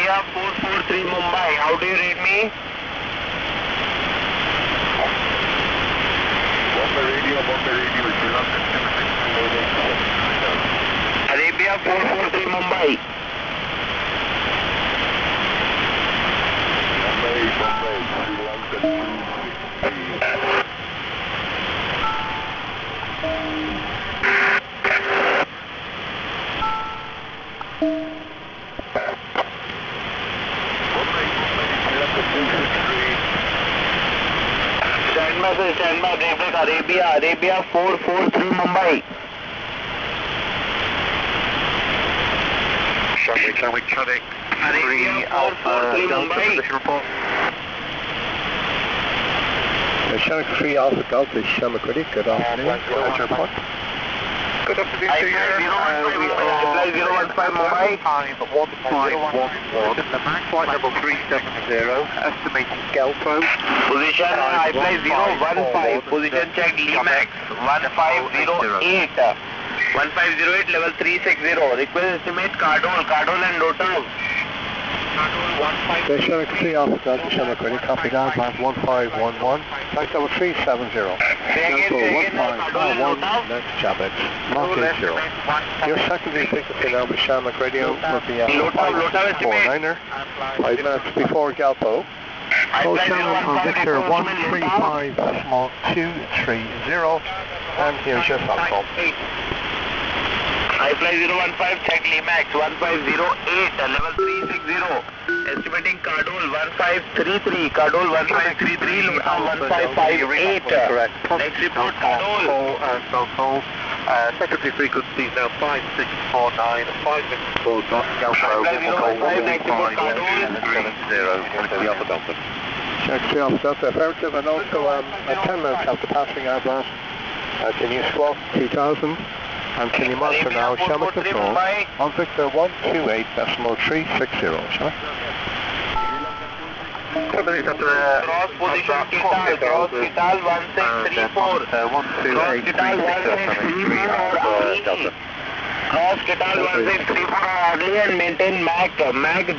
Arabia 443 Mumbai, how do you read me? Bombay radio, Arabia 443 Mumbai. Stand by, break Arabia 443 Mumbai. Shamrock, Arabia 443 Mumbai. report. Shamrock 3 Alpha Delta, Shamrock ready, good afternoon, go ahead your report. Good afternoon to you. We are 015 Mumbai. Time 1511, flight level 370, estimated Galpo. Position iFly 015, position check Limax 1508. 1508 level 360. Request estimate Cardol and Lotus. Shamrock 3 Alpha Delta, Shamrock ready, copy that, band 1511, flight level 370. Delta 1511, next Jabez, Mark 80. Your secondary frequency now with Shamrock Radio will be at 549er, 5 minutes before Galpo. Full channel on Victor 135.230, and here's your Falcon. iFly 015, check Limax 1508, level 360. Estimating Cardol 1533, Cardol 1533, Lotus 1558. Correct. Next report Cardol. Falcon. Secondary frequency now 5649, 5 minutes before Galpo, the Alpha Delta. Check 3 Alpha Delta, affirmative, and also at 10 minutes after passing Airbus, can you squawk 2000? And can you monitor now Shamrock Control on Victor 128.360, shall I? 10 minutes after Cross position Kital 1634. Cross Kital 1634 Cross Kital 1634 early and maintain MAC